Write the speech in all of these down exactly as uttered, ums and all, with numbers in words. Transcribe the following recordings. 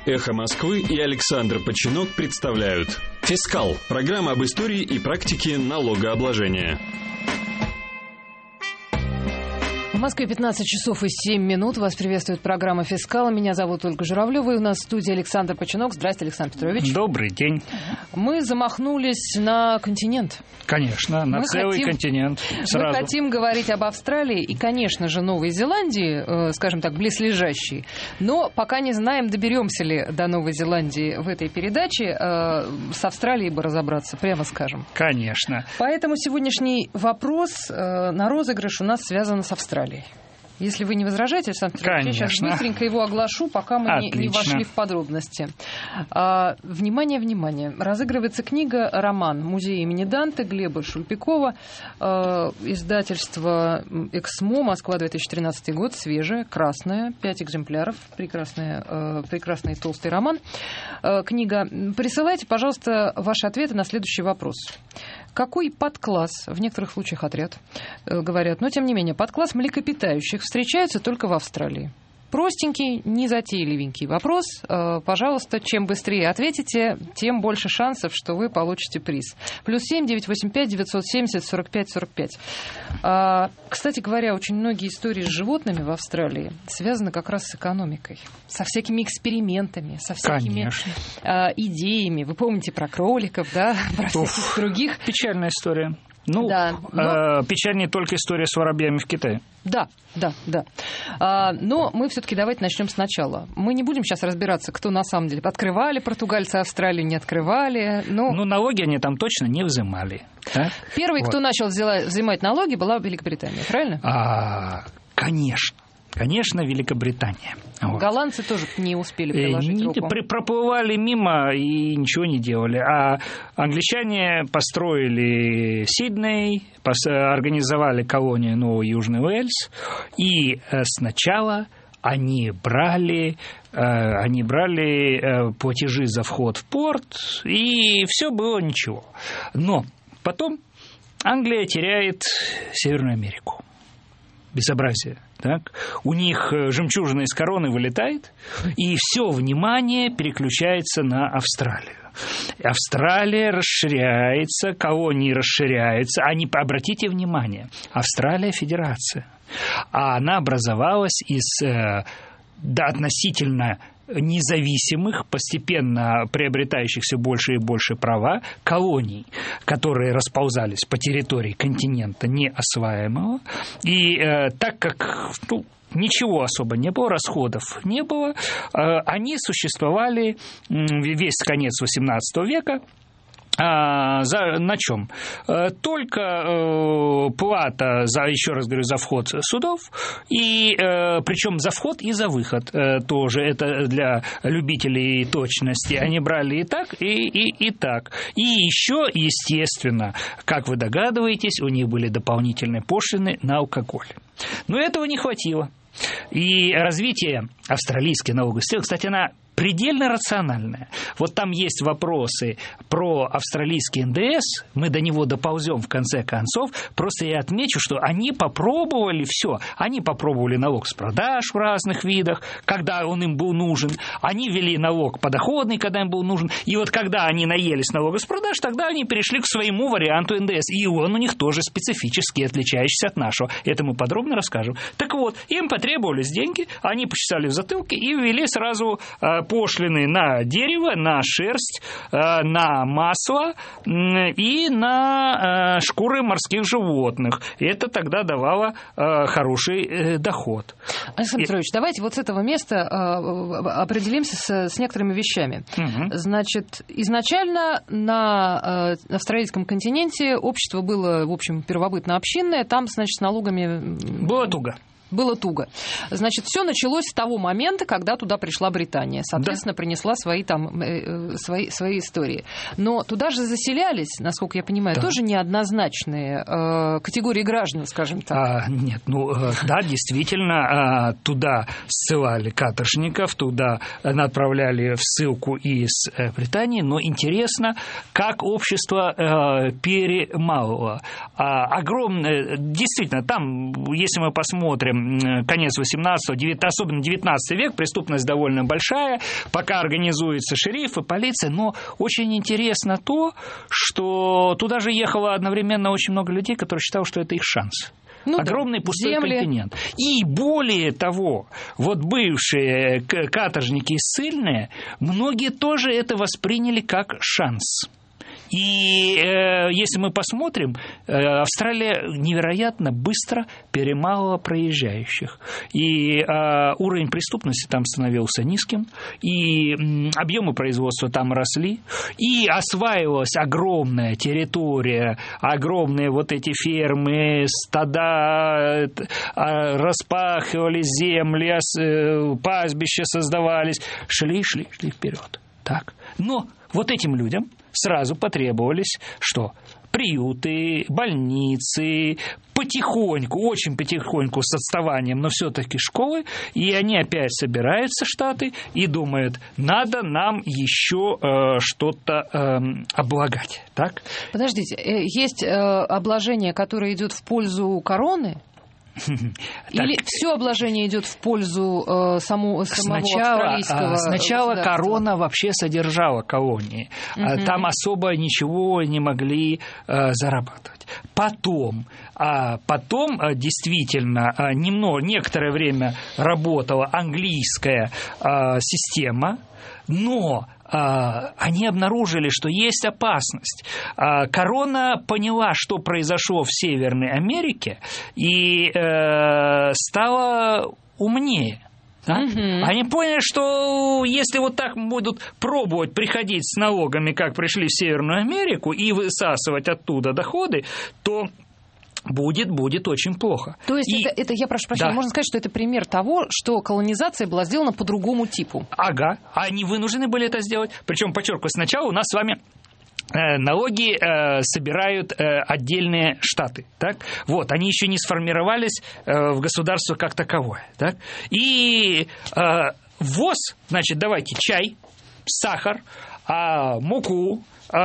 «Эхо Москвы» и Александр Починок представляют «Фискал» – программа об истории и практике налогообложения. В Москве пятнадцать часов и семь минут. Вас приветствует программа «Фискал». Меня зовут Ольга Журавлева. И у нас в студии Александр Починок. Здравствуйте, Александр Петрович. Добрый день. Мы замахнулись на континент. Конечно, на мы целый хотим, континент. Сразу. Мы хотим говорить об Австралии и, конечно же, Новой Зеландии, э, скажем так, близлежащей. Но пока не знаем, доберемся ли до Новой Зеландии в этой передаче. Э, с Австралией бы разобраться, прямо скажем. Конечно. Поэтому сегодняшний вопрос э, на розыгрыш у нас связан с Австралией. Если вы не возражаете, Александр Петрович, я сейчас быстренько его оглашу, пока мы не, не вошли в подробности. А, внимание, внимание. Разыгрывается книга «Роман. Музей имени Данте» Глеба Шульпикова. А, издательство «Эксмо», Москва, две тысячи тринадцатый год, свежая, красная, пять экземпляров. Прекрасная, а, прекрасный толстый роман. А, книга. Присылайте, пожалуйста, ваши ответы на следующий вопрос. Какой подкласс, в некоторых случаях отряд, э, говорят, но тем не менее, подкласс млекопитающих встречаются только в Австралии? Простенький, незатейливенький вопрос. Э, пожалуйста, чем быстрее ответите, тем больше шансов, что вы получите приз. Плюс семь девятьсот восемьдесят пять девятьсот семьдесят сорок пять сорок пять. А, кстати говоря, очень многие истории с животными в Австралии связаны как раз с экономикой, со всякими экспериментами, со всякими а, идеями. Вы помните про кроликов, да, про всяких других. Печальная история. Ну, да, но... э, печаль не только история с воробьями в Китае. Да, да, да. А, но мы все-таки давайте начнем сначала. Мы не будем сейчас разбираться, кто на самом деле открывали португальцы Австралию, не открывали. Но... Ну, налоги они там точно не взимали. Так? Первый, вот. кто начал взимать налоги, была Великобритания, правильно? А, конечно. Конечно, Великобритания. Вот. Голландцы тоже не успели приложить руку. Проплывали мимо и ничего не делали. А англичане построили Сидней, организовали колонию Новый Южный Уэльс. И сначала они брали, они брали платежи за вход в порт, и все было ничего. Но потом Англия теряет Северную Америку. Безобразие. Так? У них жемчужина из короны вылетает, и все внимание переключается на Австралию. Австралия расширяется, колонии расширяются. Они, обратите внимание, Австралия федерация, а она образовалась из э, да, относительно независимых, постепенно приобретающих все больше и больше права, колоний, которые расползались по территории континента неосваиваемого. И э, так как ну, ничего особо не было, расходов не было, э, они существовали э, весь конец восемнадцатого века. А, за, на чем? Только э, плата, за, еще раз говорю, за вход судов, и э, причем за вход и за выход э, тоже. Это для любителей точности. Они брали и так, и, и, и так. И еще, естественно, как вы догадываетесь, у них были дополнительные пошлины на алкоголь. Но этого не хватило. И развитие австралийской налоговой системы, кстати, она предельно рациональная. Вот там есть вопросы про австралийский эн дэ эс, мы до него доползем в конце концов. Просто я отмечу, что они попробовали все. Они попробовали налог с продаж в разных видах, когда он им был нужен. Они ввели налог подоходный, когда им был нужен. И вот когда они наелись налога с продаж, тогда они перешли к своему варианту эн дэ эс. И он у них тоже специфический, отличающийся от нашего. Это мы подробно расскажем. Так вот, им потребовались деньги, они почесали в затылке и ввели сразу пошлины на дерево, на шерсть, на масло и на шкуры морских животных. И это тогда давало хороший доход. Александр Петрович, давайте вот с этого места определимся с, с некоторыми вещами. Угу. Значит, изначально на австралийском континенте общество было, в общем, первобытно-общинное, там, значит, с налогами... Было туго. Было туго. Значит, все началось с того момента, когда туда пришла Британия. Соответственно, да. принесла свои, там, э, свои, свои истории. Но туда же заселялись, насколько я понимаю, да. тоже неоднозначные э, категории граждан, скажем так. А, нет, ну э, да, действительно, э, туда ссылали каторжников, туда отправляли в ссылку из э, Британии. Но интересно, как общество э, перемалывало. А, огромное, действительно, там, если мы посмотрим конец восемнадцатого, девятнадцатого, особенно девятнадцатый век, преступность довольно большая, пока организуется шериф и полиция, но очень интересно то, что туда же ехало одновременно очень много людей, которые считали, что это их шанс. Ну, огромный да, пустой земли. Континент. И более того, вот бывшие каторжники и ссыльные, многие тоже это восприняли как шанс. И э, если мы посмотрим, э, Австралия невероятно быстро перемалывала проезжающих. И э, уровень преступности там становился низким, и э, объемы производства там росли, и осваивалась огромная территория, огромные вот эти фермы, стада, э, распахивали земли, э, пастбища создавались, шли, шли, шли вперед. Так. Но вот этим людям сразу потребовались что? Приюты, больницы, потихоньку, очень потихоньку с отставанием, но все-таки школы, и они опять собираются, штаты, и думают, надо нам еще э, что-то э, облагать. Так? Подождите, есть э, обложение, которое идет в пользу короны? Или так, все обложение идет в пользу э, саму, самого сначала, австралийского Сначала корона вообще содержала колонии. Угу. Там особо ничего не могли э, зарабатывать. Потом, а потом действительно немного, некоторое время работала английская а, система, но а, они обнаружили, что есть опасность. А, корона поняла, что произошло в Северной Америке, и э, стала умнее. Да? Uh-huh. Они поняли, что если вот так будут пробовать приходить с налогами, как пришли в Северную Америку, и высасывать оттуда доходы, то будет, будет очень плохо. То есть и... это, это, я прошу прощения, да. Можно сказать, что это пример того, что колонизация была сделана по другому типу? Ага, они вынуждены были это сделать. Причем, подчеркиваю, сначала у нас с вами налоги э, собирают э, отдельные штаты, так? Вот, они еще не сформировались э, в государство как таковое, так? И э, ввоз, значит, давайте чай, сахар, э, муку,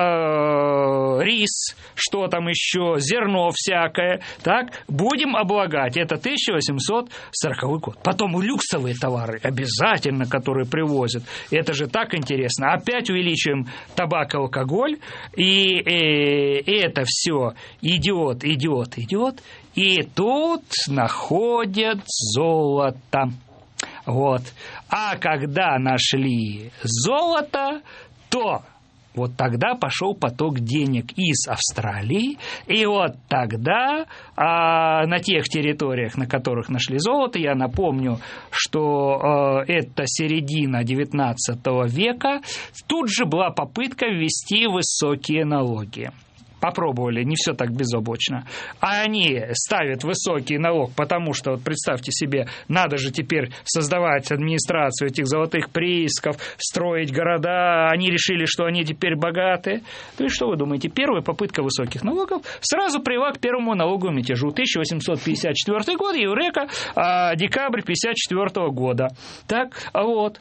рис, что там еще, зерно всякое, так, будем облагать. Это тысяча восемьсот сороковой год. Потом люксовые товары обязательно, которые привозят. Это же так интересно. Опять увеличиваем табак и алкоголь, и, и, и это все идет, идет, идет. И тут находят золото. Вот. А когда нашли золото, то вот тогда пошел поток денег из Австралии, и вот тогда а, на тех территориях, на которых нашли золото, я напомню, что а, это середина девятнадцатого века, тут же была попытка ввести высокие налоги. Попробовали, не все так безоблачно. А они ставят высокий налог, потому что, вот представьте себе, надо же теперь создавать администрацию этих золотых приисков, строить города. Они решили, что они теперь богатые. То есть, что вы думаете? Первая попытка высоких налогов сразу привела к первому налоговому мятежу. тысяча восемьсот пятьдесят четвёртый год, Еврека, а, декабрь пятьдесят четвёртого года. Так, вот.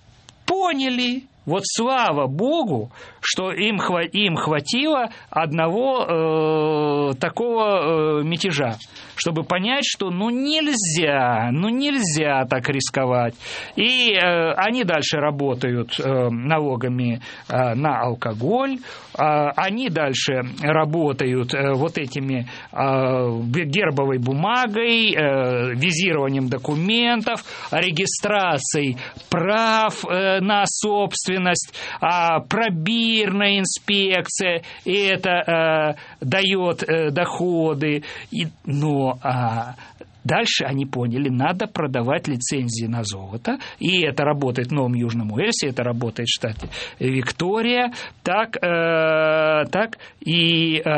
Поняли. Вот слава Богу, что им, хва- им хватило одного э, такого э, мятежа, чтобы понять, что ну нельзя, ну нельзя так рисковать. И э, они дальше работают э, налогами э, на алкоголь, э, они дальше работают э, вот этими э, гербовой бумагой, э, визированием документов, регистрацией прав э, на собственность, а, пробирная инспекция, и это э, дает э, доходы. И, но а, дальше они поняли, надо продавать лицензии на золото, и это работает в Новом Южном Уэльсе, это работает в штате Виктория, так, э, так и, э,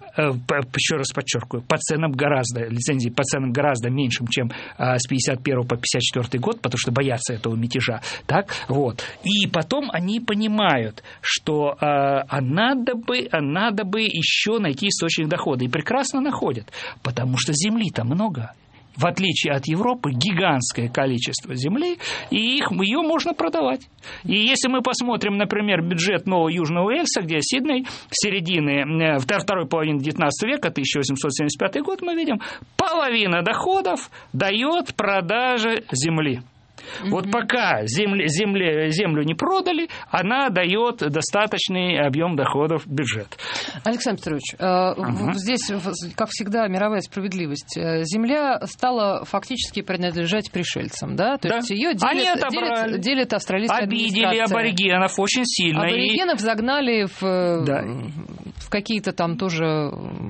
еще раз подчеркиваю, по ценам гораздо, лицензии по ценам гораздо меньшим, чем э, с пятьдесят первого по пятьдесят четвёртый год, потому что боятся этого мятежа, так, вот, и потом они понимают, что э, а надо бы, а надо бы еще найти источник дохода, и прекрасно находят, потому что земли-то много. в отличие от Европы, гигантское количество земли, и их, ее можно продавать. И если мы посмотрим, например, бюджет Нового Южного Уэльса, где Сидней в середине, второй половины девятнадцатого века, тысяча восемьсот семьдесят пятый год, мы видим, половина доходов дает продажа земли. Mm-hmm. Вот пока земли, земли, землю не продали, она дает достаточный объем доходов в бюджет. Александр Петрович, uh-huh. здесь, как всегда, мировая справедливость. Земля стала фактически принадлежать пришельцам, да? То да. есть ее делит, делит, делит австралийская администрация. Обидели аборигенов очень сильно. Аборигенов и... загнали в, да. в какие-то там тоже,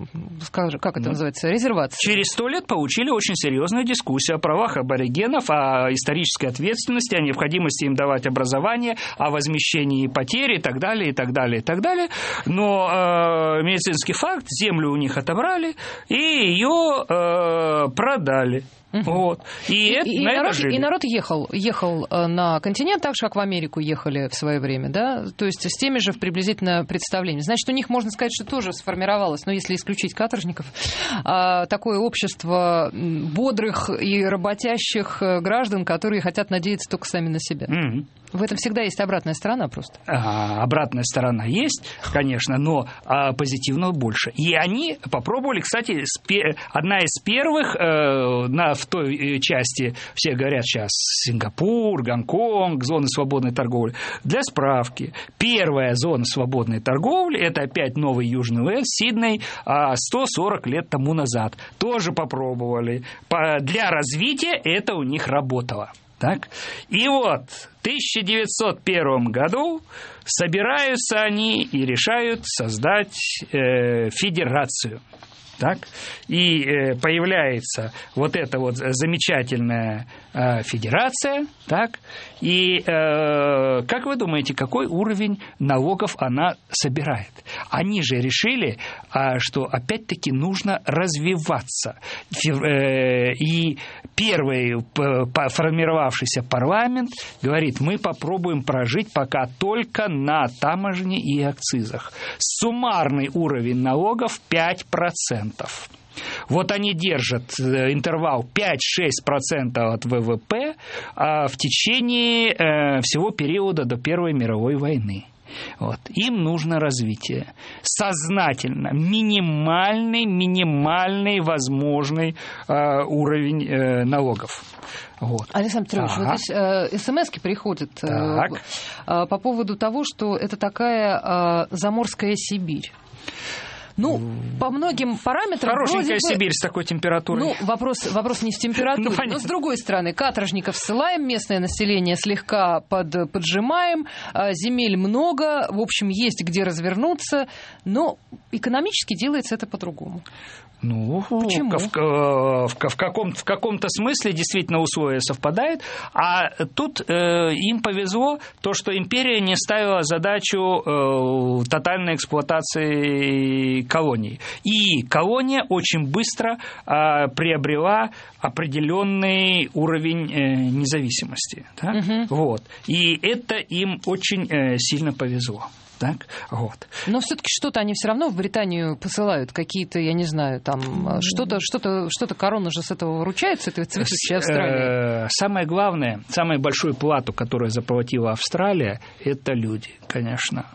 как это называется, резервации. Через сто лет получили очень серьезную дискуссию о правах аборигенов, о исторической ответственности, о необходимости им давать образование, о возмещении потерь и так далее, и так далее, и так далее. Но э, медицинский факт, землю у них отобрали и ее э, продали. Uh-huh. Вот. И, и, это, и, на народ, это жили. И народ ехал, ехал на континент так же, как в Америку ехали в свое время, да? То есть с теми же приблизительно представлениями. Значит, у них, можно сказать, что тоже сформировалось, но если исключить каторжников, такое общество бодрых и работящих граждан, которые хотят надеяться только сами на себя. Uh-huh. В этом всегда есть обратная сторона просто. А, обратная сторона есть, конечно, но а, позитивного больше. И они попробовали, кстати, спе- одна из первых э, на, в той части, все говорят сейчас Сингапур, Гонконг, зоны свободной торговли. Для справки, первая зона свободной торговли, это опять Новый Южный Уэльс, Сидней, сто сорок лет тому назад. Тоже попробовали. По, для развития это у них работало. Так? И вот в тысяча девятьсот первом году собираются они и решают создать э, федерацию. Так? И э, появляется вот эта вот замечательная э, федерация. Так? И э, как вы думаете, какой уровень налогов она собирает? Они же решили, э, что опять-таки нужно развиваться. Э, и первый формировавшийся парламент говорит, мы попробуем прожить пока только на таможне и акцизах. Суммарный уровень налогов пять процентов. Вот они держат интервал пять-шесть процентов от вэ вэ пэ в течение всего периода до Первой мировой войны. Вот. Им нужно развитие. Сознательно. Минимальный, минимальный возможный э, уровень э, налогов. Вот. Александр Петрович, ага. вот здесь э, смс-ки приходят э, э, по поводу того, что это такая э, заморская Сибирь. Ну, по многим параметрам... Хорошенькая бы, Сибирь с такой температурой. Ну, вопрос, вопрос не в температуре. Ну, но, с другой стороны, каторжников ссылаем, местное население слегка под, поджимаем, земель много, в общем, есть где развернуться, но экономически делается это по-другому. Ну, почему? В, в, в, каком, в каком-то смысле действительно условия совпадают, а тут э, им повезло то, что империя не ставила задачу э, тотальной эксплуатации колоний. И колония очень быстро э, приобрела определенный уровень э, независимости. Да? Угу. Вот. И это им очень э, сильно повезло. Так? Вот. Но все-таки что-то они все равно в Британию посылают, какие-то, я не знаю, там что-то, что-то, что-то корона же с этого выручает, с этой цветущей Австралии. Самое главное, самую большую плату, которую заплатила Австралия, это люди, конечно.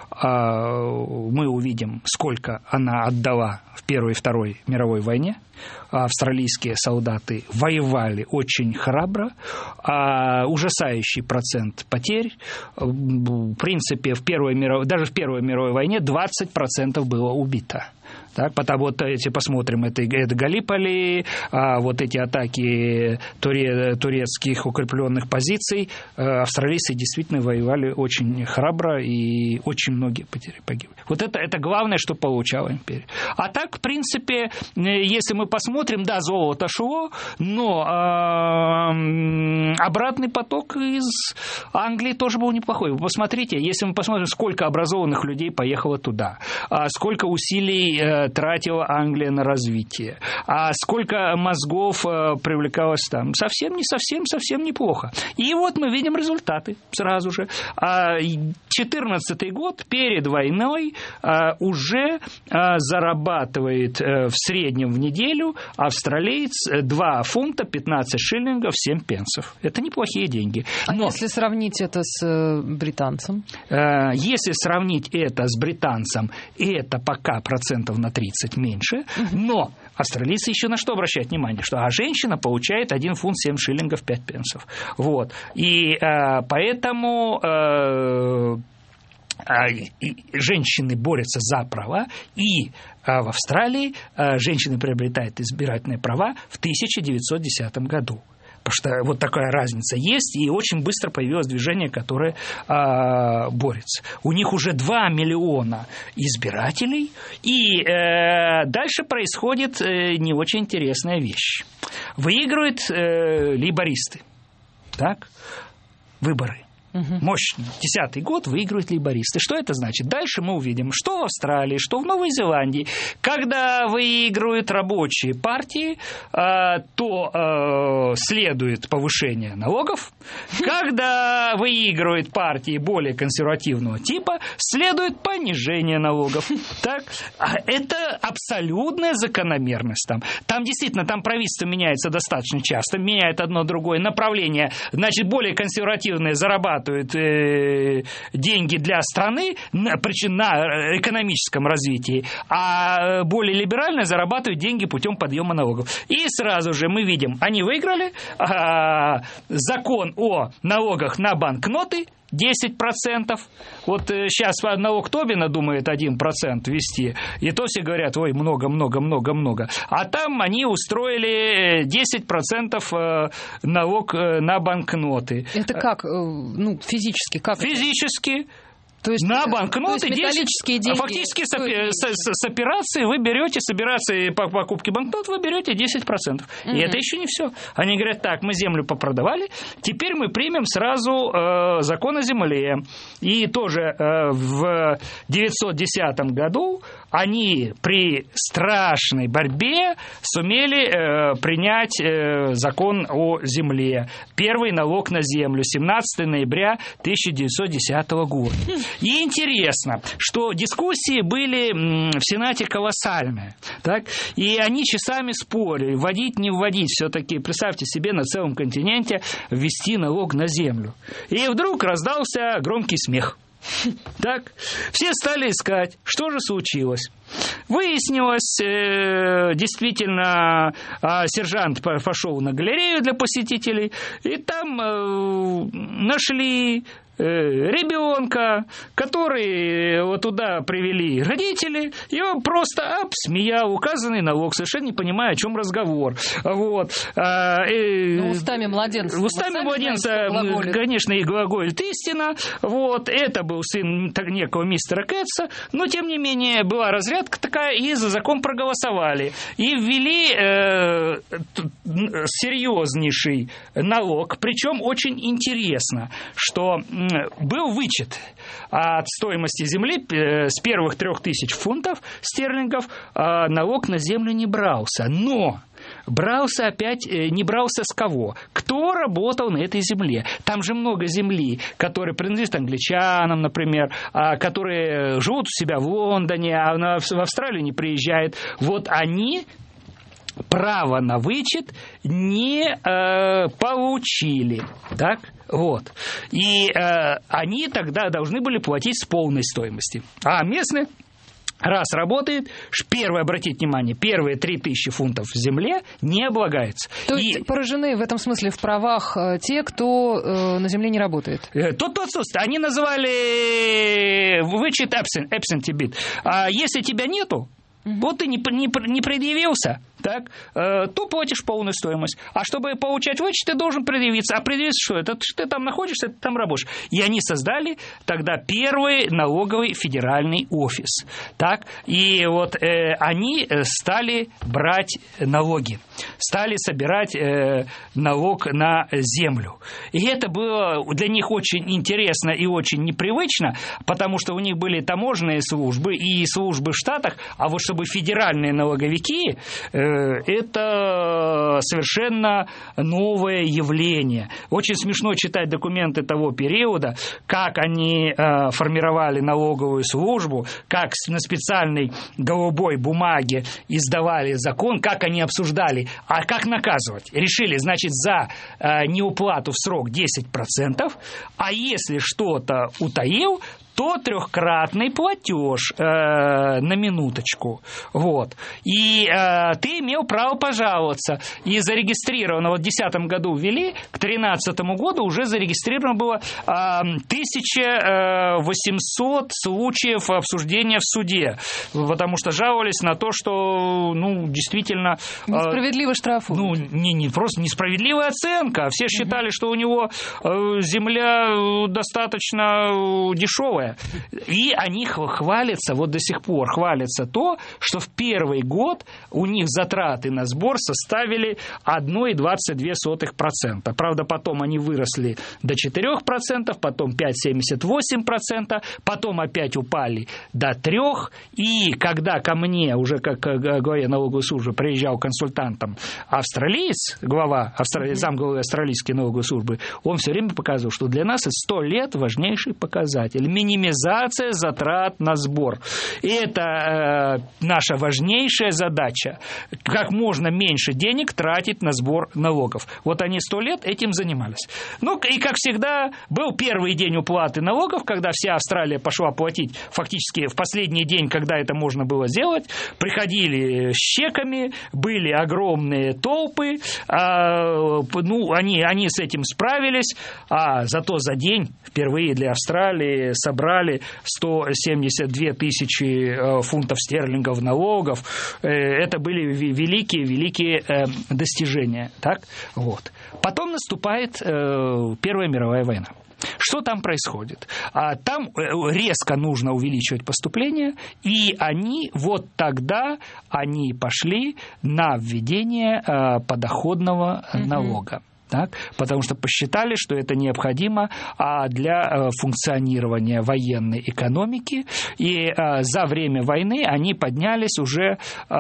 Мы увидим, сколько она отдала в Первой и Второй мировой войне. Австралийские солдаты воевали очень храбро, а ужасающий процент потерь. В принципе, в Первой мировой, даже в Первой мировой войне двадцать процентов было убито. Так, потому вот эти посмотрим, это, это Галиполи, а вот эти атаки туре, турецких укрепленных позиций, австралийцы действительно воевали очень храбро и очень многие потери погибли. Вот это, это главное, что получала империя. А так, в принципе, если мы посмотрим, да, золото шло, но э, обратный поток из Англии тоже был неплохой. Вы посмотрите, если мы посмотрим, сколько образованных людей поехало туда, сколько усилий э, тратила Англия на развитие. А сколько мозгов э, привлекалось там? Совсем не совсем, совсем неплохо. И вот мы видим результаты сразу же. А четырнадцатый год перед войной э, уже э, зарабатывает э, в среднем в неделю австралиец два фунта пятнадцать шиллингов семь пенсов. Это неплохие деньги. Но, а если сравнить это с э, британцем? Э, если сравнить это с британцем, это пока процентов на тридцать меньше, угу. Но австралийцы еще на что обращают внимание? Что а женщина получает один фунт семь шиллингов пять пенсов. Вот. И э, поэтому... Э, женщины борются за права, и в Австралии женщины приобретают избирательные права в тысяча девятьсот десятом году. Потому что вот такая разница есть, и очень быстро появилось движение, которое э, борется. У них уже два миллиона избирателей, и э, дальше происходит э, не очень интересная вещь. Выигрывают э, лейбористы, так, выборы. Мощный. Десятый год выигрывают лейбористы. Что это значит? Дальше мы увидим, что в Австралии, что в Новой Зеландии. Когда выигрывают рабочие партии, то следует повышение налогов. Когда выигрывают партии более консервативного типа, следует понижение налогов. Так? Это абсолютная закономерность. Там. там действительно, там правительство меняется достаточно часто, меняет одно другое направление. Значит, более консервативные зарабатывают деньги для страны, причем на экономическом развитии, а более либеральные зарабатывают деньги путем подъема налогов. И сразу же мы видим, они выиграли а, закон о налогах на банкноты десять процентов. Вот сейчас налог Тобина думает один процент ввести, и то все говорят, ой, много-много-много-много. А там они устроили десять процентов налог на банкноты. Это как? Ну, физически? Как физически. Это? То есть, на банкноты металлические деньги. Фактически с, с, с, с операции вы берете, с операции по покупке банкнот вы берете десять процентов. Mm-hmm. И это еще не все. Они говорят, так, мы землю попродавали, теперь мы примем сразу э, закон о земле. И тоже э, в девятьсот десятом году они при страшной борьбе сумели э, принять э, закон о земле. Первый налог на землю, семнадцатого ноября тысяча девятьсот десятого года. И интересно, что дискуссии были в Сенате колоссальные, так? И они часами спорили, вводить, не вводить. Все-таки, представьте себе, на целом континенте ввести налог на землю. И вдруг раздался громкий смех. Так, все стали искать, что же случилось. Выяснилось, э, действительно, э, сержант пошел на галерею для посетителей, и там э, нашли ребенка, который вот туда привели родители, и он просто обсмеял указанный налог, совершенно не понимая, о чем разговор. Вот. Ну, устами младенца. Устами младенца, знаете, конечно, и глаголит истина. Вот. Это был сын некого мистера Кэтса, но, тем не менее, была разрядка такая, и за закон проголосовали. И ввели э, серьезнейший налог, причем очень интересно, что был вычет от стоимости земли с первых трех тысяч фунтов стерлингов, налог на землю не брался. Но брался опять, не брался с кого? Кто работал на этой земле? Там же много земли, которые принадлежат англичанам, например, которые живут у себя в Лондоне, а в Австралию не приезжают. Вот они право на вычет не э, получили, так? Вот. И э, они тогда должны были платить с полной стоимости. А местные, раз работает, первое, обратите внимание, первые три тысячи фунтов в земле не облагается. То есть и... поражены в этом смысле в правах те, кто э, на земле не работает? Тот, тот, тот, они называли вычет absent, absentee bid. А если тебя нету, угу. Вот ты не, не, не предъявился, так, э, то платишь полную стоимость. А чтобы получать вычет, ты должен предъявиться. А предъявиться что? Это ты там находишься, ты там работаешь. И они создали тогда первый налоговый федеральный офис. Так, и вот э, они стали брать налоги, стали собирать э, налог на землю. И это было для них очень интересно и очень непривычно, потому что у них были таможенные службы и службы в Штатах, а вот чтобы бы федеральные налоговики – это совершенно новое явление. Очень смешно читать документы того периода, как они формировали налоговую службу, как на специальной голубой бумаге издавали закон, как они обсуждали, а как наказывать. Решили, значит, за неуплату в срок десять процентов, а если что-то утаил, то трехкратный платеж э, на минуточку. Вот. И э, ты имел право пожаловаться. И зарегистрировано, вот в две тысячи десятом году ввели, к две тысячи тринадцатому году уже зарегистрировано было э, тысяча восемьсот случаев обсуждения в суде. Потому что жаловались на то, что, ну, действительно... Э, Несправедливо штрафуют. Ну, не, не просто несправедливая оценка. Все считали, что у него э, земля достаточно дешевая. И они хвалятся, вот до сих пор хвалятся то, что в первый год у них затраты на сбор составили одна целая двадцать две сотых процента. Правда, потом они выросли до четыре процента, потом пять целых семьдесят восемь сотых процента, потом опять упали до три процента. И когда ко мне, уже как главе налоговой службы, приезжал консультантом австралиец, глава, австрали... замглавы австралийской налоговой службы, он все время показывал, что для нас это сто лет важнейший показатель. Минимизация затрат на сбор. И это э, наша важнейшая задача. Как можно меньше денег тратить на сбор налогов. Вот они сто лет этим занимались. Ну, и как всегда, был первый день уплаты налогов, когда вся Австралия пошла платить фактически в последний день, когда это можно было сделать. Приходили с чеками, были огромные толпы. А, ну, они, они с этим справились. А зато за день впервые для Австралии собрали сто семьдесят две тысячи фунтов стерлингов налогов. Это были великие-великие достижения. Так? Вот. Потом наступает Первая мировая война. Что там происходит? Там резко нужно увеличивать поступления, и они вот тогда они пошли на введение подоходного налога. Так, потому что посчитали, что это необходимо для функционирования военной экономики, и за время войны они поднялись уже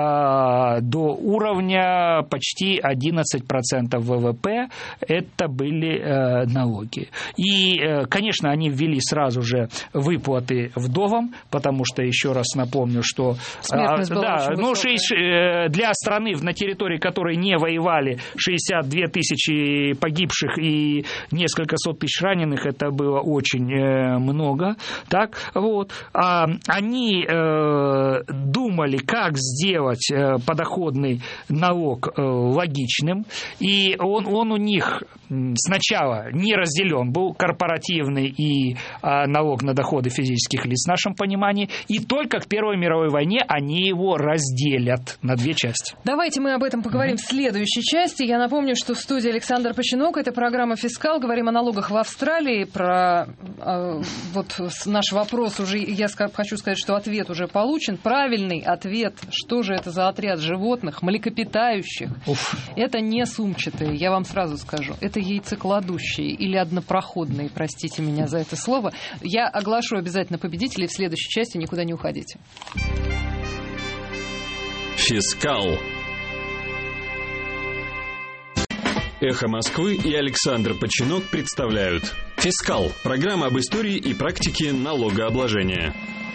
до уровня почти одиннадцать процентов ВВП, это были налоги. И, конечно, они ввели сразу же выплаты вдовам, потому что, еще раз напомню, что да, ну, для страны, на территории которой не воевали, шестьдесят две тысячи погибших и несколько сот тысяч раненых, это было очень э, много. Так, вот. А, они э, думали, как сделать э, подоходный налог э, логичным, и он, он у них сначала не разделен был, корпоративный и э, налог на доходы физических лиц в нашем понимании, и только к Первой мировой войне они его разделят на две части. Давайте мы об этом поговорим mm-hmm. в следующей части. Я напомню, что в студии Александр Починок, это программа «Фискал». Говорим о налогах в Австралии. Про э, вот наш вопрос уже, я хочу сказать, что ответ уже получен. Правильный ответ, что же это за отряд животных, млекопитающих. Уф. Это не сумчатые, я вам сразу скажу. Это яйцекладущие или однопроходные, простите меня за это слово. Я оглашу обязательно победителей в следующей части, никуда не уходите. «Фискал». «Эхо Москвы» и Александр Починок представляют «Фискал» – программа об истории и практике налогообложения.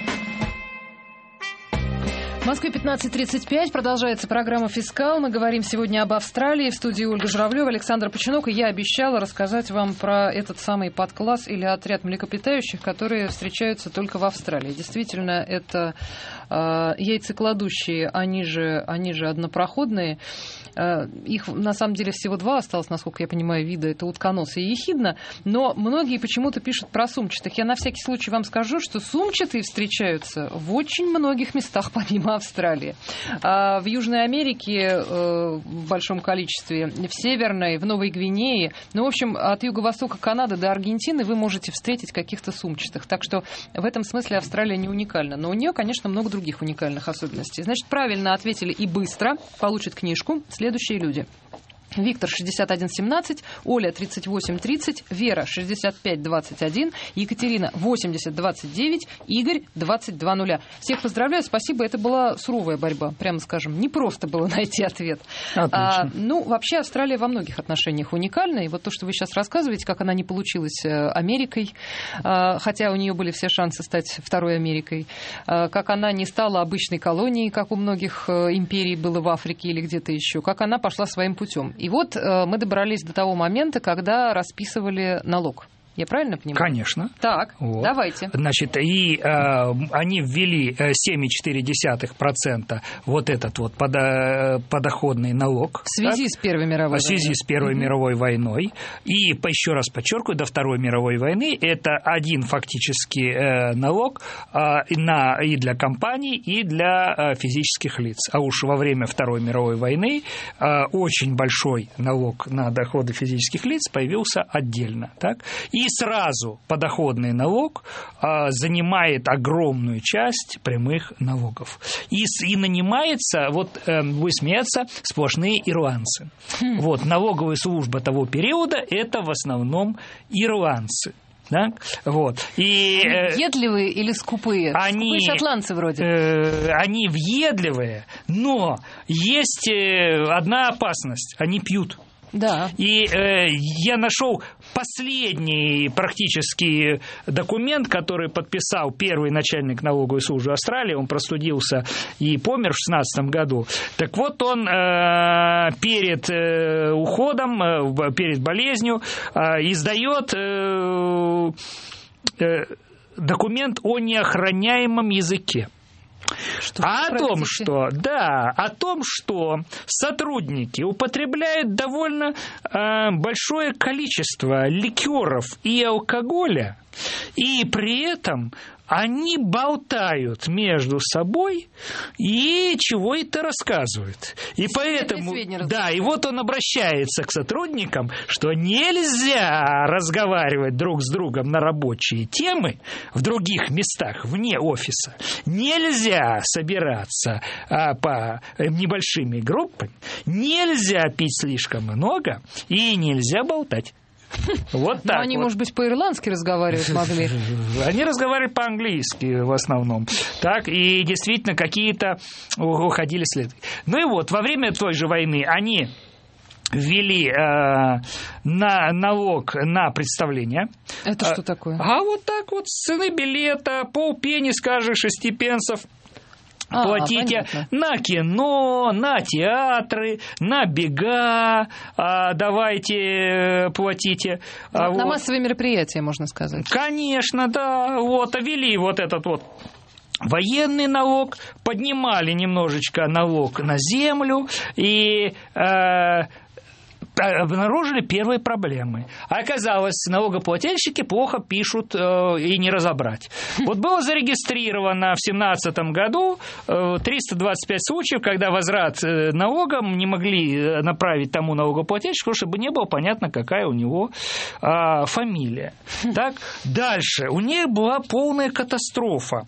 В Москве пятнадцать тридцать пять. Продолжается программа «Фискал». Мы говорим сегодня об Австралии. В студии Ольга Журавлева, Александр Починок. И я обещала рассказать вам про этот самый подкласс или отряд млекопитающих, которые встречаются только в Австралии. Действительно, это э, яйцекладущие, они же, они же однопроходные. Э, их, на самом деле, всего два осталось, насколько я понимаю, вида. Это утконосы и ехидна. Но многие почему-то пишут про сумчатых. Я на всякий случай вам скажу, что сумчатые встречаются в очень многих местах, помимо Австралии. В Южной Америке в большом количестве, в Северной, в Новой Гвинее. Ну, в общем, от юго-востока Канады до Аргентины вы можете встретить каких-то сумчатых. Так что в этом смысле Австралия не уникальна. Но у нее, конечно, много других уникальных особенностей. Значит, правильно ответили и быстро. Получат книжку следующие люди. Виктор шестьдесят один семнадцать, Оля тридцать восемь тридцать, Вера шестьдесят пять двадцать один, Екатерина восемьдесят двадцать девять, Игорь двадцать два нуля. Всех поздравляю, спасибо. Это была суровая борьба, прямо скажем. Не просто было найти ответ. А, ну, вообще Австралия во многих отношениях уникальна. И вот то, что вы сейчас рассказываете, как она не получилась Америкой, хотя у нее были все шансы стать второй Америкой, как она не стала обычной колонией, как у многих империй было в Африке или где-то еще, как она пошла своим путем. И вот э, мы добрались до того момента, когда расписывали налог. Я правильно понимаю? Конечно. Так, вот. Давайте. Значит, и э, они ввели семь целых четыре десятых процента вот этот вот подо, подоходный налог. В связи так? с Первой мировой войной. В связи войной. с Первой mm-hmm. мировой войной. И, еще раз подчеркиваю, до Второй мировой войны это один фактически э, налог э, на, и для компаний, и для э, физических лиц. А уж во время Второй мировой войны э, очень большой налог на доходы физических лиц появился отдельно. Так? И сразу подоходный налог а, занимает огромную часть прямых налогов. И, и нанимается, вот э, вы смеяться, сплошные ирландцы. Хм. Вот, налоговая служба того периода – это в основном ирландцы. Да? Вот. И, они въедливые или скупые? Они, скупые шотландцы вроде. Э, они въедливые, но есть одна опасность – они пьют. Да. И э, я нашел последний практически документ, который подписал первый начальник налоговой службы Австралии. Он простудился и помер в шестнадцатом году. Так вот, он э, перед э, уходом, э, перед болезнью э, издает э, э, документ о неохраняемом языке. Что а о том, что, да, о том, что сотрудники употребляют довольно э, большое количество ликеров и алкоголя, и при этом они болтают между собой и чего это рассказывают. И поэтому, да, и вот он обращается к сотрудникам, что нельзя разговаривать друг с другом на рабочие темы в других местах, вне офиса. Нельзя собираться а, по небольшими группами, нельзя пить слишком много и нельзя болтать. Вот так. Но они, вот. может быть, по-ирландски разговаривать могли. Они разговаривали по-английски в основном. Так, и действительно какие-то уходили следы. Ну и вот, во время той же войны они ввели э, на, налог на представление. Это что такое? А вот так вот, с цены билета, полпенни, скажем, шести пенсов. А, платите понятно. На кино, на театры, на бега, а, давайте платите. На, а, на вот. массовые мероприятия, можно сказать. Конечно, да. Вот, ввели вот этот вот военный налог, поднимали немножечко налог на землю и... Э, обнаружили первые проблемы. Оказалось, налогоплательщики плохо пишут э, и не разобрать. Вот было зарегистрировано в семнадцатом году э, триста двадцать пять случаев, когда возврат э, налогом не могли направить тому налогоплательщику, чтобы не было понятно, какая у него э, фамилия. Так? Дальше. У них была полная катастрофа.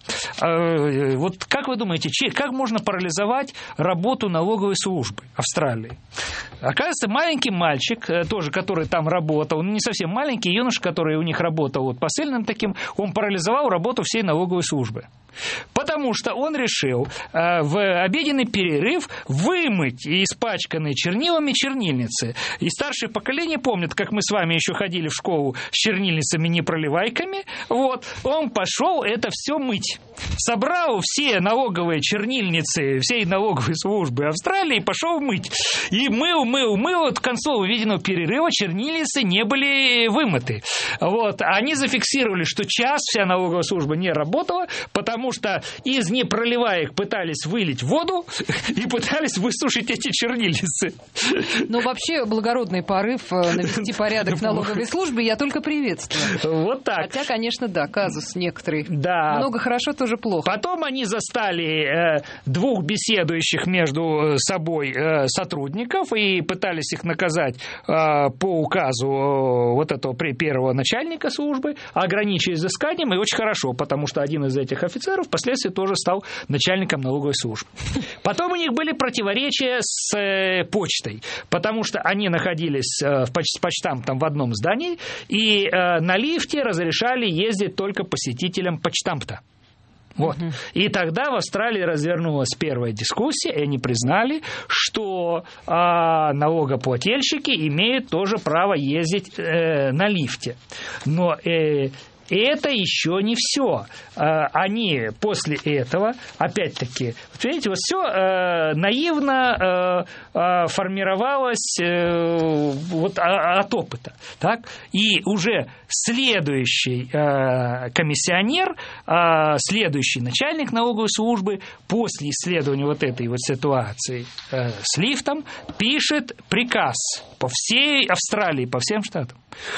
Э, вот как вы думаете, как можно парализовать работу налоговой службы Австралии? Оказывается, маленький мальчик, тоже, который там работал, он не совсем маленький, юноша, который у них работал вот посыльным таким, он парализовал работу всей налоговой службы. Потому что он решил э, в обеденный перерыв вымыть испачканные чернилами чернильницы. И старшее поколение помнит, как мы с вами еще ходили в школу с чернильницами-непроливайками. Вот. Он пошел это все мыть. Собрал все налоговые чернильницы всей налоговой службы Австралии и пошел мыть. И мыл, мыл, мыл. К концу увиденного перерыва чернильницы не были вымыты. Вот. Они зафиксировали, что час вся налоговая служба не работала, потому Потому что из непроливаек пытались вылить воду и пытались высушить эти чернильницы. Ну, вообще, благородный порыв навести порядок в налоговой службе я только приветствую. Вот так. Хотя, конечно, да, казус некоторый. Да. Много хорошо, тоже плохо. неплохо. Потом они застали э, двух беседующих между собой э, сотрудников и пытались их наказать э, по указу э, вот этого первого начальника службы, ограничить взысканием, и очень хорошо, потому что один из этих офицеров впоследствии тоже стал начальником налоговой службы. Потом у них были противоречия с э, почтой, потому что они находились э, в поч- с почтамтом в одном здании, и э, на лифте разрешали ездить только посетителям почтамта. Вот. Uh-huh. И тогда в Австралии развернулась первая дискуссия, и они признали, что а, налогоплательщики имеют тоже право ездить э, на лифте. Но э, это еще не все. Они после этого, опять-таки, видите, вот все э, наивно э, формировалось э, вот от опыта. Так? И уже следующий э, комиссионер, э, следующий начальник налоговой службы после исследования вот этой вот ситуации э, с лифтом пишет приказ по всей Австралии, по всем штатам.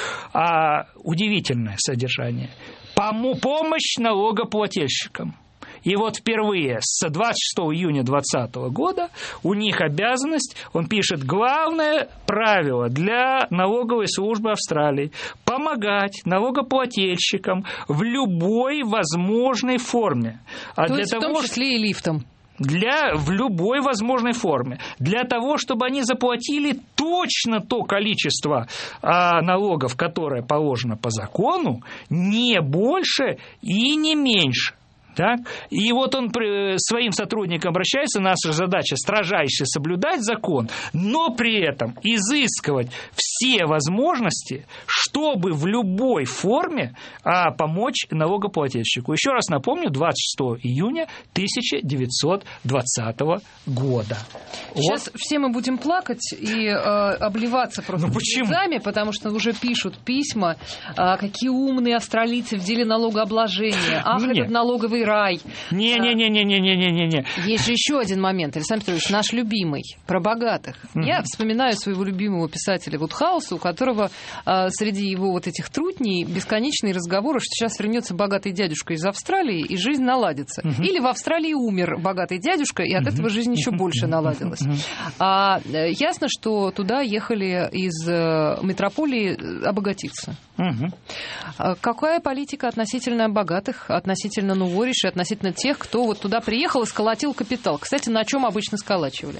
А, удивительное содержание. Пом- помощь налогоплательщикам. И вот впервые с двадцать шестого июня двадцатого года у них обязанность, он пишет, главное правило для налоговой службы Австралии – помогать налогоплательщикам в любой возможной форме. А То для есть того, в том числе и лифтом. Для, в любой возможной форме. Для того, чтобы они заплатили точно то количество а, налогов, которое положено по закону, не больше и не меньше. Так? И вот он своим сотрудникам обращается, наша задача строжайше соблюдать закон, но при этом изыскивать все возможности, чтобы в любой форме а, помочь налогоплательщику. Еще раз напомню, двадцать шестого июня тысяча девятьсот двадцатого года. Сейчас вот. Все мы будем плакать и э, обливаться просто ну, слезами, потому что уже пишут письма, э, какие умные австралийцы в деле налогообложения. Ах, Нет. этот налоговый рай. Не-не-не-не-не-не-не-не. Есть же еще один момент, Александр Петрович, наш любимый, про богатых. Mm-hmm. Я вспоминаю своего любимого писателя Вудхауса, у которого э, среди его вот этих трутней бесконечные разговоры, что сейчас вернется богатый дядюшка из Австралии, и жизнь наладится. Mm-hmm. Или в Австралии умер богатый дядюшка, и от mm-hmm. этого жизнь еще больше наладилась. Mm-hmm. А, ясно, что туда ехали из э, метрополии обогатиться. Mm-hmm. Какая политика относительно богатых, относительно нуворишей, относительно тех, кто вот туда приехал и сколотил капитал? Кстати, на чем обычно сколачивали?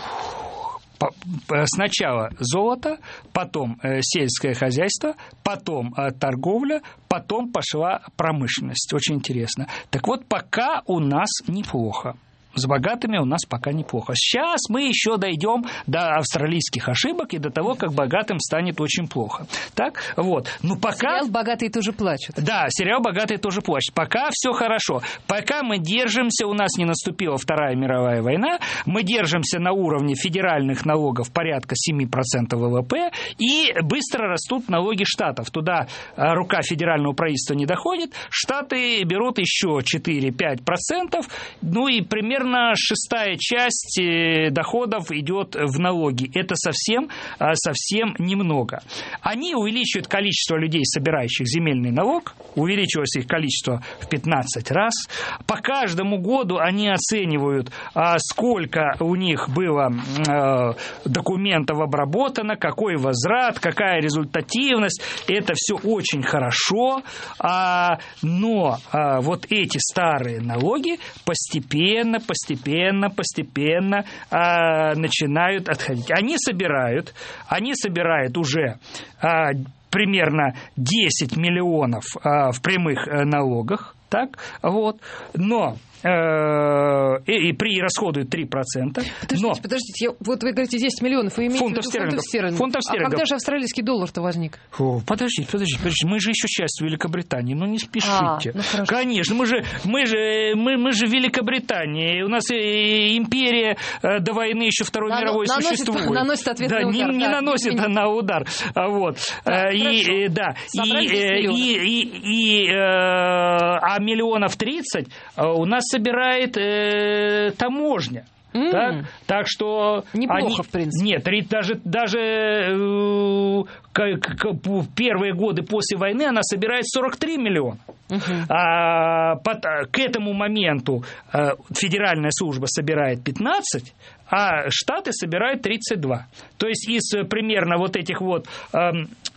Сначала золото, потом сельское хозяйство, потом торговля, потом пошла промышленность. Очень интересно. Так вот, пока у нас неплохо. С богатыми у нас пока неплохо. Сейчас мы еще дойдем до австралийских ошибок и до того, как богатым станет очень плохо. Так? Вот. Но пока... Сериал «Богатые тоже плачут». Да, сериал «Богатые тоже плачут». Пока все хорошо. Пока мы держимся, у нас не наступила Вторая мировая война, мы держимся на уровне федеральных налогов порядка семь процентов ВВП, и быстро растут налоги штатов. Туда рука федерального правительства не доходит, штаты берут еще четыре-пять процентов, ну и примерно шестая часть доходов идет в налоги. Это совсем, совсем немного. Они увеличивают количество людей, собирающих земельный налог, увеличивается их количество в пятнадцать раз. По каждому году они оценивают, сколько у них было документов обработано, какой возврат, какая результативность. Это все очень хорошо, но вот эти старые налоги постепенно, постепенно, постепенно а, начинают отходить. Они собирают, они собирают уже а, примерно десять миллионов а, в прямых а, налогах, так, вот, но и, и при расходуют три процента. Подождите, но... подождите, я, вот вы говорите десять миллионов, вы имеете фунтов в виду фунтов стерлингов. Фунтов стерлингов. А когда же австралийский доллар-то возник? О, подождите, подождите, подождите, мы же еще часть Великобритании, ну не спешите. А, ну Конечно, мы же, мы же, мы, мы же Великобритания, у нас империя до войны еще Второй Нано, мировой наносит, существует. Наносит ответный да, удар. Не, не да, наносит не... на удар. Вот. Да, и, да. и, и, и, и, а миллионов тридцать у нас собирает таможня. Mm. Так? так что... Неплохо, они... в принципе. Нет, даже, даже э, к, к, в первые годы после войны она собирает сорок три миллиона. Uh-huh. А, под, к этому моменту э, федеральная служба собирает пятнадцать, а штаты собирают тридцать два. То есть из примерно вот этих вот э,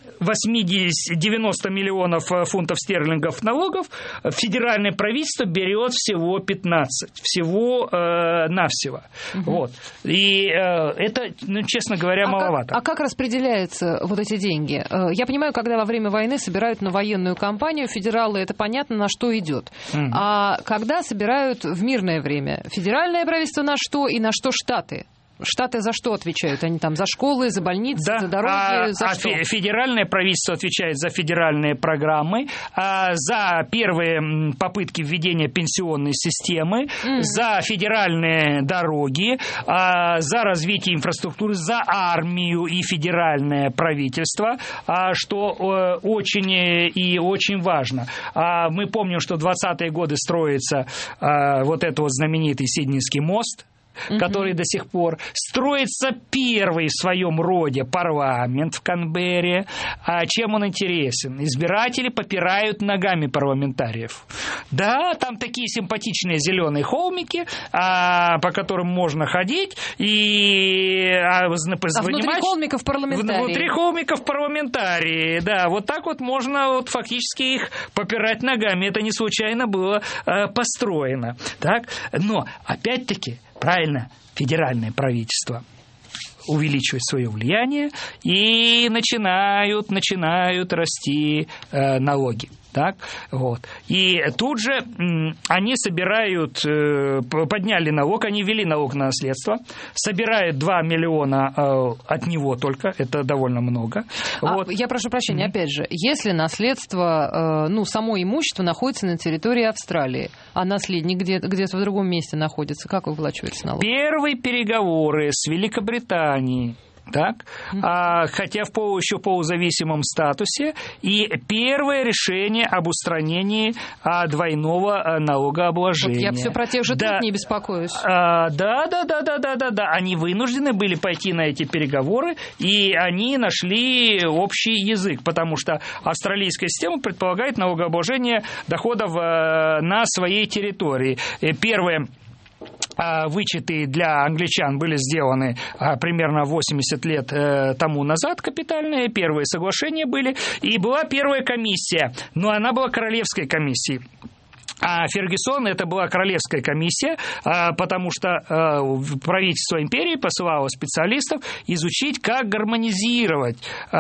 восемьдесят-девяносто миллионов фунтов стерлингов налогов федеральное правительство берет всего пятнадцать. Всего э, навсего. Uh-huh. Вот. И э, это, ну, честно говоря, а маловато. Как, а как распределяются вот эти деньги? Я понимаю, когда во время войны собирают на военную кампанию, федералы, это понятно, на что идет. Uh-huh. А когда собирают в мирное время? Федеральное правительство на что и на что штаты? Штаты за что отвечают? Они там за школы, за больницы, да, за дороги, а, за а что? Федеральное правительство отвечает за федеральные программы, а, за первые попытки введения пенсионной системы, mm. за федеральные дороги, а, за развитие инфраструктуры, за армию и федеральное правительство, а, что а, очень и очень важно. А, мы помним, что в двадцатые годы строится а, вот этот вот знаменитый Сиднейский мост, который uh-huh. до сих пор строится первый в своем роде парламент в Канберре. А чем он интересен? Избиратели попирают ногами парламентариев. Да, там такие симпатичные зеленые холмики, а, по которым можно ходить и а, а внутри холмиков парламентарии. Внутри холмиков парламентарии, да, вот так вот можно вот фактически их попирать ногами. Это не случайно было а, построено. Так? Но опять-таки правильно, федеральное правительство увеличивает свое влияние и начинают, начинают расти э, налоги. Так, вот. И тут же м, они собирают, э, подняли налог, они ввели налог на наследство, собирают два миллиона э, от него только, это довольно много. А, вот. Я прошу прощения, mm-hmm. опять же, если наследство, э, ну, само имущество находится на территории Австралии, а наследник где-то, где-то в другом месте находится, как выплачивается налог? Первые переговоры с Великобританией, так, mm-hmm. а, хотя в полу, еще полузависимом статусе, и первое решение об устранении а, двойного а, налогообложения. Вот я все про тех же да. тут не беспокоюсь. А, да, да, да, да, да, да, да. Они вынуждены были пойти на эти переговоры, и они нашли общий язык, потому что австралийская система предполагает налогообложение доходов а, на своей территории. И первое. Вычеты для англичан были сделаны примерно восемьдесят лет тому назад, капитальные, первые соглашения были, и была первая комиссия, но она была королевской комиссией. А Фергюсон это была королевская комиссия, потому что правительство империи посылало специалистов изучить, как гармонизировать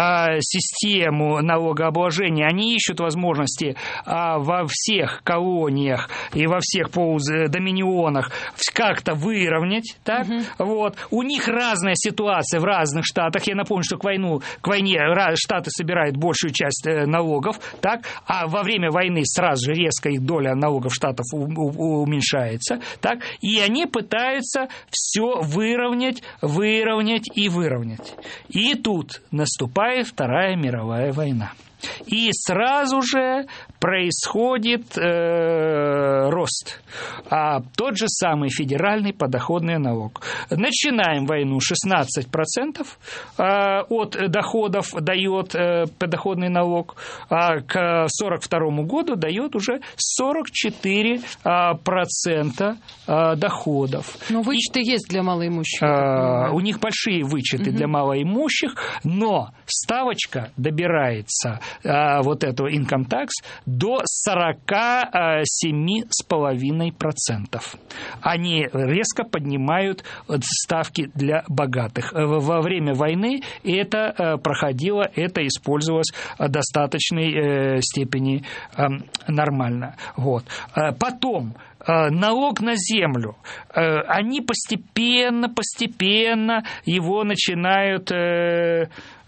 систему налогообложения. Они ищут возможности во всех колониях и во всех полудоминионах как-то выровнять. Так? Угу. Вот. У них разная ситуация в разных штатах. Я напомню, что к, войну, к войне штаты собирают большую часть налогов, так? А во время войны сразу же резко их доля налогов налогов штатов уменьшается, так, и они пытаются все выровнять, выровнять и выровнять. И тут наступает Вторая мировая война. И сразу же происходит э, рост. А тот же самый федеральный подоходный налог. Начинаем войну, шестнадцать процентов э, от доходов дает э, подоходный налог, а к сорок второму году дает уже сорок четыре процента э, доходов. Но вычеты и, есть для малоимущих. Э, у них большие вычеты угу. для малоимущих, но ставочка добирается вот этого income tax до сорок семь целых пять десятых процента. Они резко поднимают ставки для богатых. Во время войны это проходило, это использовалось в достаточной степени нормально. Вот. Потом налог на землю. Они постепенно, постепенно его начинают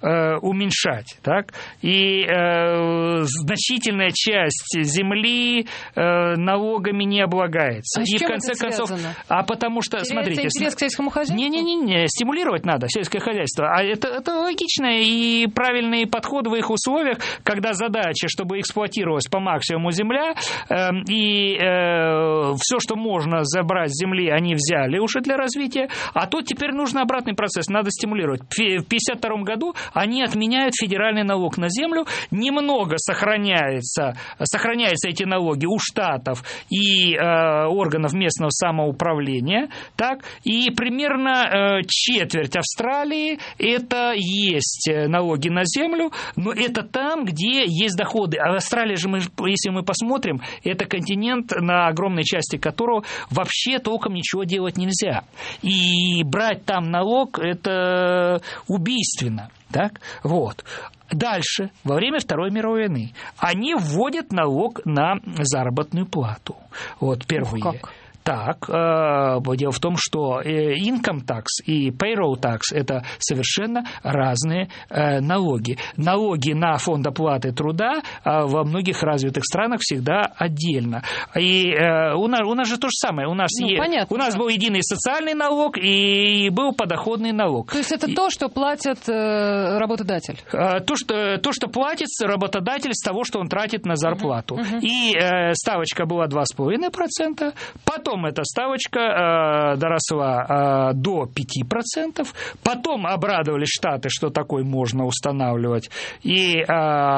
э, уменьшать. Так? И э, значительная часть земли э, налогами не облагается. А и с чем в конце это концов, связано? А потому что, Теряется смотрите... интерес к сельскому хозяйству? Не-не-не, стимулировать надо сельское хозяйство. А это, это логичный и правильный подход в их условиях, когда задача, чтобы эксплуатировалась по максимуму земля, э, и э, все, что можно забрать с земли, они взяли уже для развития, а тут теперь нужен обратный процесс, надо стимулировать. В пятьдесят втором году они отменяют федеральный налог на землю, немного сохраняется, сохраняются эти налоги у штатов и э, органов местного самоуправления, так, и примерно э, четверть Австралии это есть налоги на землю, но это там, где есть доходы. А в Австралии же, мы, если мы посмотрим, это континент, на огромной части которого вообще толком ничего делать нельзя. И брать там налог – это убийственно. Так? Вот. Дальше, во время Второй мировой войны, они вводят налог на заработную плату. Вот, впервые. Ух, как? Так, э, дело в том, что income tax и payroll tax – это совершенно разные э, налоги. Налоги на фонд оплаты труда э, во многих развитых странах всегда отдельно. И э, у, нас, у нас же то же самое. У нас, ну, е, понятно, у нас да. был единый социальный налог и был подоходный налог. То есть это и... то, что платит э, работодатель? Э, то, что, то, что платит работодатель с того, что он тратит на зарплату. Uh-huh. Uh-huh. И э, ставочка была два с половиной процента, потом Потом эта ставочка э, доросла э, до пяти процентов. Потом обрадовались Штаты, что такой можно устанавливать. И э,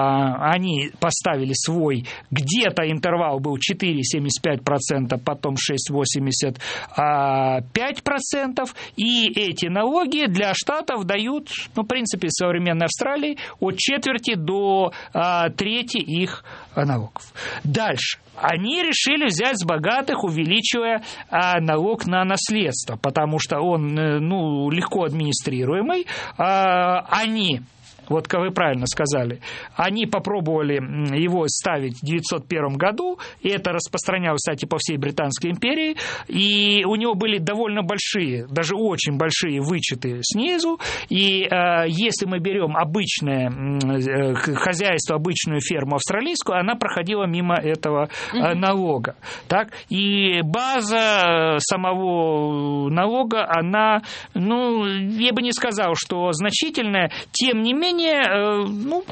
они поставили свой, где-то интервал был четыре целых семьдесят пять сотых процента, потом шесть целых восемьдесят пять сотых процента. И эти налоги для Штатов дают, ну, в принципе, в современной Австралии от четверти до э, трети их налогов. Дальше. Они решили взять с богатых, увеличивая а, налог на наследство, потому что он ну, легко администрируемый. А, они... Вот, как вы правильно сказали, они попробовали его ставить в девятьсот первом году, и это распространялось, кстати, по всей Британской империи, и у него были довольно большие, даже очень большие вычеты снизу, и э, если мы берем обычное э, хозяйство, обычную ферму австралийскую, она проходила мимо этого э, налога. Так? И база самого налога, она, ну, я бы не сказал, что значительная, тем не менее, ну,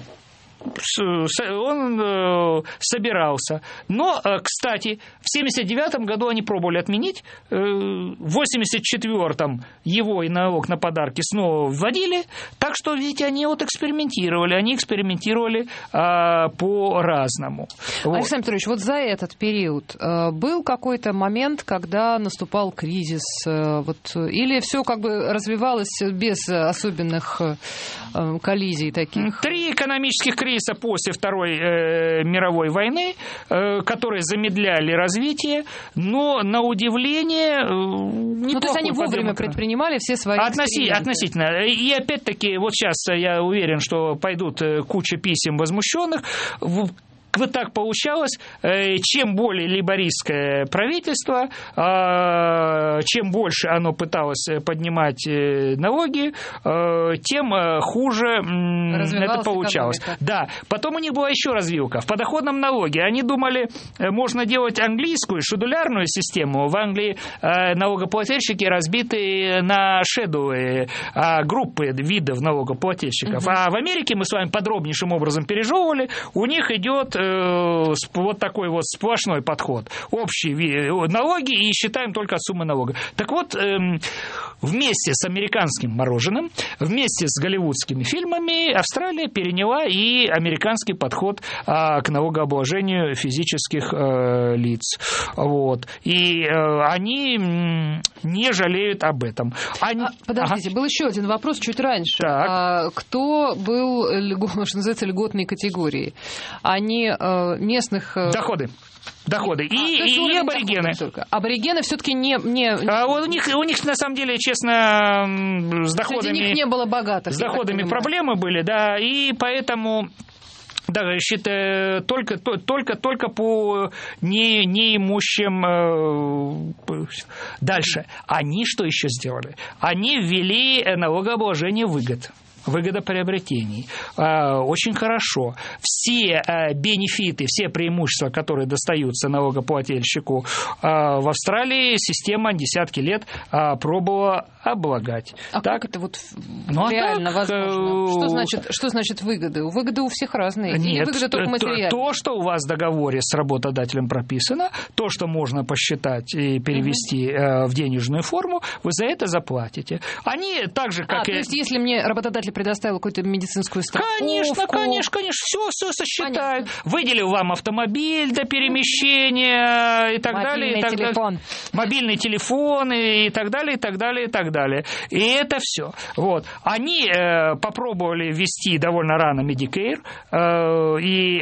он собирался. Но, кстати, в семьдесят девятом году они пробовали отменить, в восемьдесят четвёртом его и налог на подарки снова вводили, так что, видите, они вот экспериментировали, они экспериментировали а, по-разному. Вот. Александр Петрович, вот за этот период был какой-то момент, когда наступал кризис, вот, или все как бы развивалось без особенных коллизий таких? Три экономических кризиса после Второй э, мировой войны, э, которые замедляли развитие, но, на удивление, э, неплохой. Ну, то есть они вовремя предпринимали все свои Относи, Относительно. И опять-таки, вот сейчас я уверен, что пойдут куча писем возмущенных. Вот так получалось, чем более лейбористское правительство, чем больше оно пыталось поднимать налоги, тем хуже это получалось. Экономика. Да, потом у них была еще развилка. В подоходном налоге они думали, можно делать английскую шедулярную систему. В Англии налогоплательщики разбиты на шедулы, группы видов налогоплательщиков. Угу. А в Америке мы с вами подробнейшим образом пережевывали, у них идет вот такой вот сплошной подход. Общие налоги и считаем только от суммы налога. Так вот, вместе с американским мороженым, вместе с голливудскими фильмами Австралия переняла и американский подход к налогообложению физических лиц. Вот. И они не жалеют об этом. Они... А, подождите, ага. Был еще один вопрос чуть раньше. А, кто был, что называется, льготной категорией? Они местных... Доходы. Доходы. И, а, и, и аборигены. Аборигены все-таки не... не... А у, них, у них, на самом деле, честно, с доходами... Среди них не было богатых. С доходами проблемы были, да, и поэтому... Да, считаю, только, только, только по не, неимущим. Дальше. Они что еще сделали? Они ввели налогообложение выгод. выгодоприобретений. Очень хорошо. Все бенефиты, все преимущества, которые достаются налогоплательщику в Австралии, система десятки лет пробовала облагать. А так? Как это вот ну, реально а так, возможно? Что значит, что значит выгоды? Выгоды у всех разные. Нет, или выгоды только материальные? То, то, что у вас в договоре с работодателем прописано, то, что можно посчитать и перевести угу. в денежную форму, вы за это заплатите. Они так же, как а, и... то есть, если мне работодатель предоставил какую-то медицинскую страховку... Конечно, конечно, конечно, все, все сосчитают. Понятно. Выделил вам автомобиль для перемещения и так Мобильный далее. И так телефон. Далее. Мобильный телефон и так далее, и так далее, и так далее. И это все. Вот. Они э, попробовали ввести довольно рано Medicare, э, и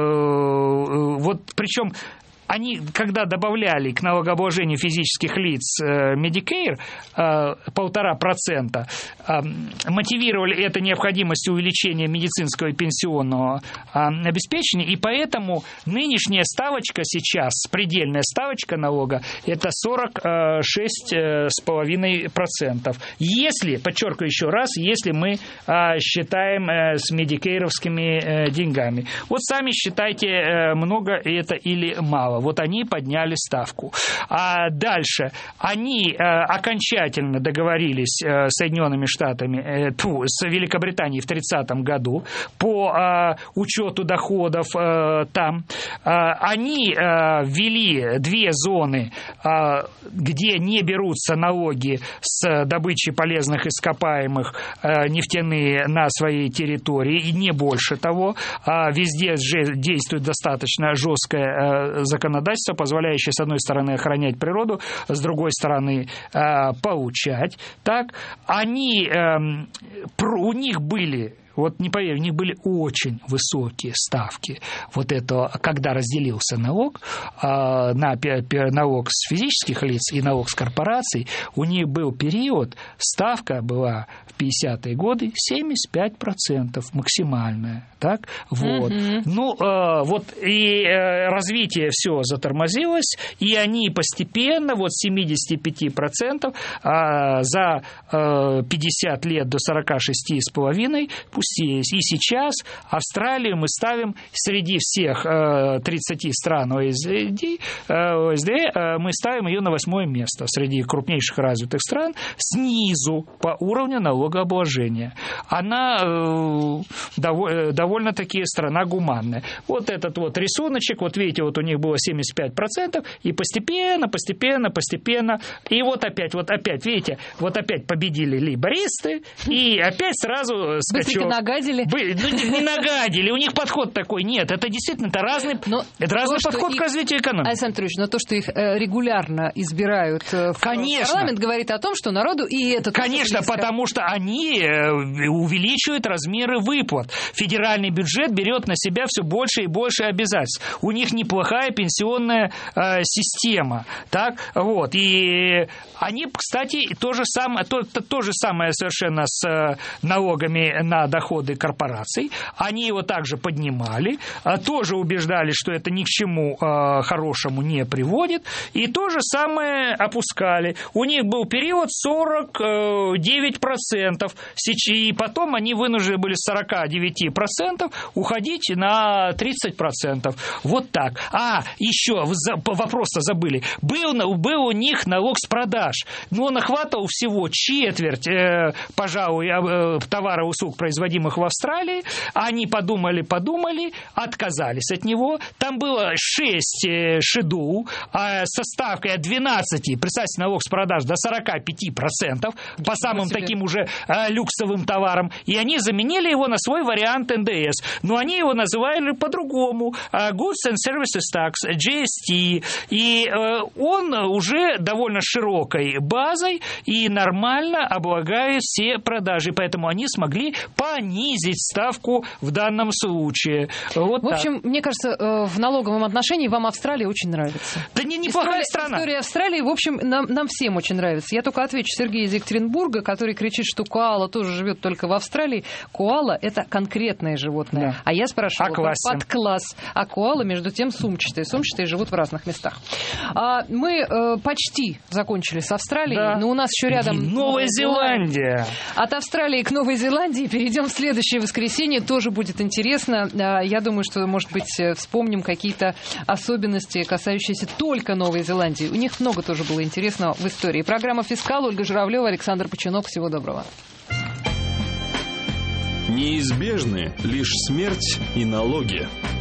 э, вот причем они, когда добавляли к налогообложению физических лиц Medicare полтора процента, мотивировали это необходимостью увеличения медицинского и пенсионного обеспечения, и поэтому нынешняя ставочка сейчас, предельная ставочка налога, это сорок шесть целых пять десятых процента. Если, подчеркиваю еще раз, если мы считаем с медикейровскими деньгами. Вот сами считайте, много это или мало. Вот они подняли ставку. А дальше они э, окончательно договорились э, с Соединенными Штатами, э, тьфу, с Великобританией в тридцатом году по э, учету доходов э, там. Э, они э, ввели две зоны, э, где не берутся налоги с добычи полезных ископаемых э, нефтяные на своей территории, и не больше того. Э, везде же действует достаточно жесткое э, законодательство, законодательство, позволяющее, с одной стороны, охранять природу, с другой стороны, э, получать. Так, они, э, у них были... Вот не поверь, у них были очень высокие ставки. Вот это, когда разделился налог, на налог с физических лиц и налог с корпораций, у них был период, ставка была в пятидесятые годы семьдесят пять процентов максимальная. Так? Вот. Mm-hmm. Ну, вот и развитие все затормозилось, и они постепенно, вот с семидесяти пяти процентов за пятьдесят лет до сорока шести с половиной пустились. И сейчас Австралию мы ставим среди всех тридцати стран о э эс дэ, о э эс дэ, мы ставим ее на восьмое место среди крупнейших развитых стран снизу по уровню налогообложения. Она довольно-таки страна гуманная. Вот этот вот рисуночек, вот видите, вот у них было семьдесят пять процентов, и постепенно, постепенно, постепенно, и вот опять, вот опять, видите, вот опять победили лейбористы, и опять сразу скачок. Нагадили? Вы, ну, не нагадили, у них подход такой. Нет, это действительно это разный, это разный то, подход их, к развитию экономики. Александр Петрович, но то, что их э, регулярно избирают в Конечно. парламент, говорит о том, что народу и это... Конечно, потому что они увеличивают размеры выплат. Федеральный бюджет берет на себя все больше и больше обязательств. У них неплохая пенсионная э, система. Так, вот. И они, кстати, то же самое, то, то, то же самое совершенно с э, налогами на доходы корпораций. Они его также поднимали, тоже убеждали, что это ни к чему хорошему не приводит, и то же самое опускали. У них был период сорок девять процентов, и потом они вынуждены были с сорока девяти процентов уходить на тридцать процентов. Вот так. А, еще вопрос-то забыли. Был, был у них налог с продаж, но он охватывал всего четверть, пожалуй, товаров и услуг, производимых в Австралии. Они подумали, подумали, отказались от него. Там было шесть шедул со ставкой от двенадцати, представьте, налог с продаж до сорока пяти процентов по самым таким уже люксовым товарам. И они заменили его на свой вариант эн дэ эс. Но они его называли по-другому. Goods and Services Tax, джи эс ти. И он уже довольно широкой базой и нормально облагает все продажи. Поэтому они смогли понизить понизить ставку в данном случае. Вот в так. общем, мне кажется, в налоговом отношении вам Австралия очень нравится. Да не, неплохая история, страна. История Австралии, в общем, нам, нам всем очень нравится. Я только отвечу Сергею из Екатеринбурга, который кричит, что коала тоже живет только в Австралии. Коала – это конкретное животное. Да. А я спрашивала про подкласс. А коала, между тем, сумчатые. Сумчатые живут в разных местах. А мы э, почти закончили с Австралией, да. но у нас еще рядом... И Новая Зеландия. От Австралии к Новой Зеландии перейдем в следующее воскресенье. Тоже будет интересно. Я думаю, что, может быть, вспомним какие-то особенности, касающиеся только Новой Зеландии. У них много тоже было интересного в истории. Программа «Фискал», Ольга Журавлева, Александр Починок. Всего доброго. Неизбежны лишь смерть и налоги.